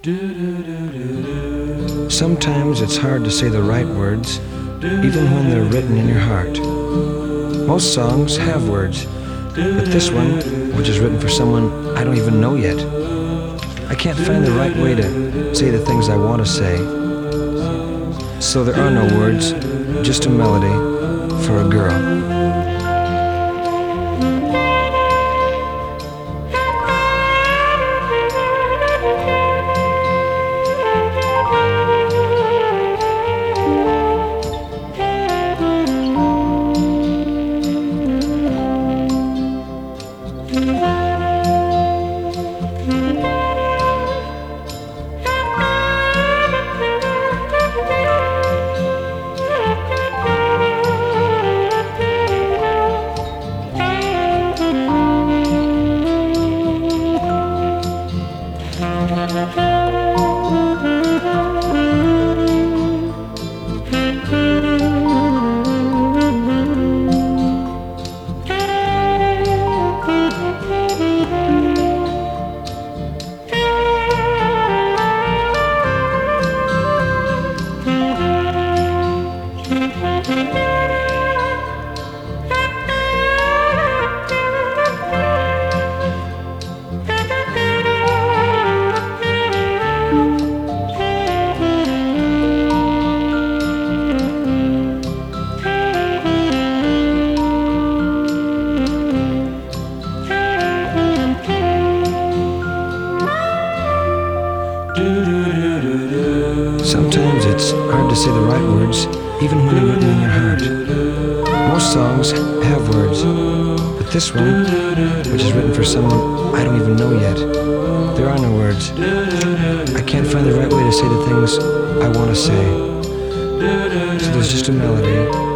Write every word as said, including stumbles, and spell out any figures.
Sometimes it's hard to say the right words, even when they're written in your heart. Most songs have words, but this one, which is written for someone I don't even know yet, I can't find the right way to say the things I want to say. So there are no words, just a melody for a girl. Sometimes it's hard to say the right words, even when they're written in your heart. Most songs have words, but this one, which is written for someone I don't even know yet, there are no words. I can't find the right way to say the things I want to say. So there's just a melody